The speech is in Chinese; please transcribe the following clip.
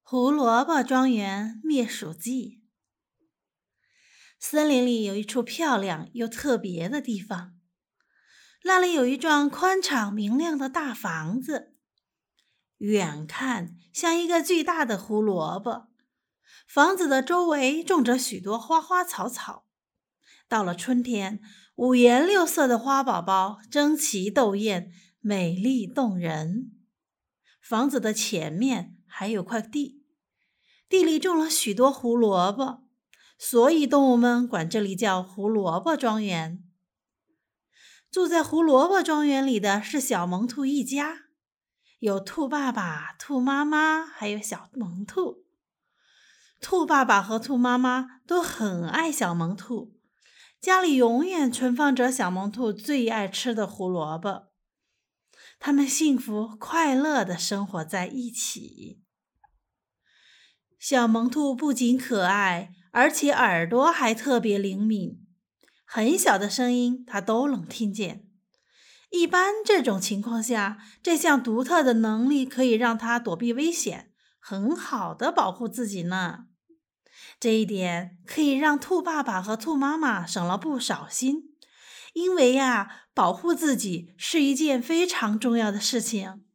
胡萝卜庄园灭鼠记。森林里有一处漂亮又特别的地方，那里有一幢宽敞明亮的大房子，远看像一个巨大的胡萝卜。房子的周围种着许多花花草草，到了春天，五颜六色的花宝宝争奇斗艳，美丽动人。房子的前面还有块地，地里种了许多胡萝卜，所以动物们管这里叫胡萝卜庄园。住在胡萝卜庄园里的是小萌兔一家，有兔爸爸、兔妈妈，还有小萌兔。兔爸爸和兔妈妈都很爱小萌兔，家里永远存放着小萌兔最爱吃的胡萝卜。他们幸福快乐地生活在一起。小萌兔不仅可爱，而且耳朵还特别灵敏，很小的声音它都能听见。一般这种情况下，这项独特的能力可以让它躲避危险，很好地保护自己呢。这一点可以让兔爸爸和兔妈妈省了不少心，因为保护自己是一件非常重要的事情。